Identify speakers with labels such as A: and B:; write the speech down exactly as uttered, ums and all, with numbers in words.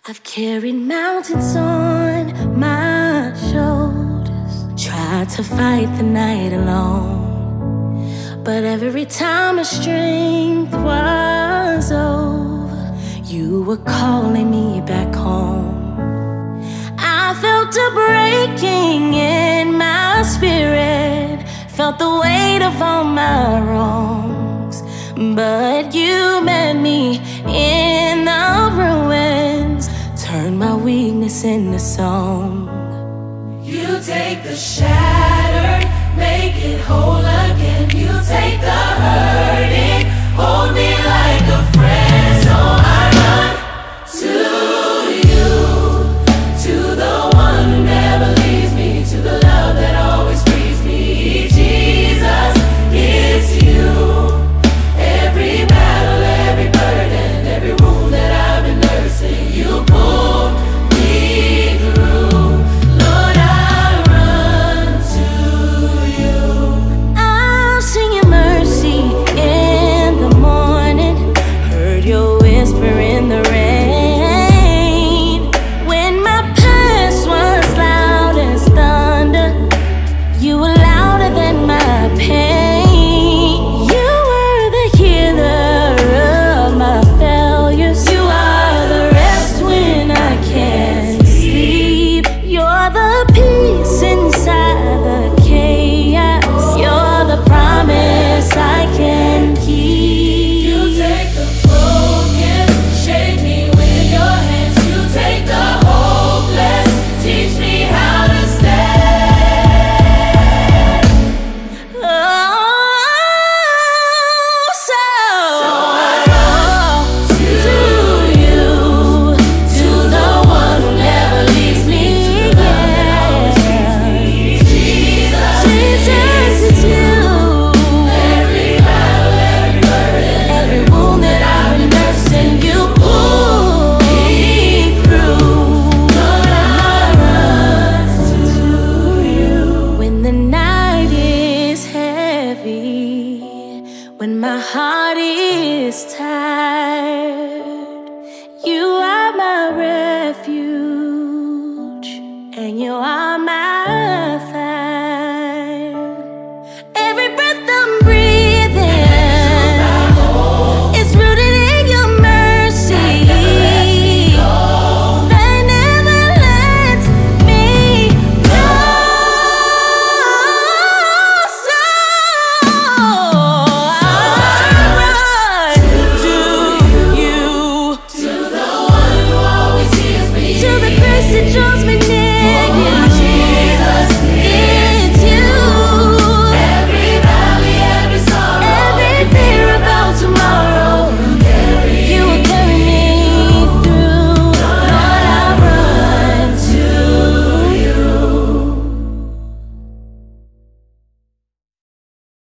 A: I've carried mountains on my shoulders, tried to fight the night alone, but every time my strength was over, you were calling me back home. I felt a breaking in my spirit, felt the weight of all my wrongs, but you met me in the ruins, turned my weakness into song.
B: You take the shattered, make it whole.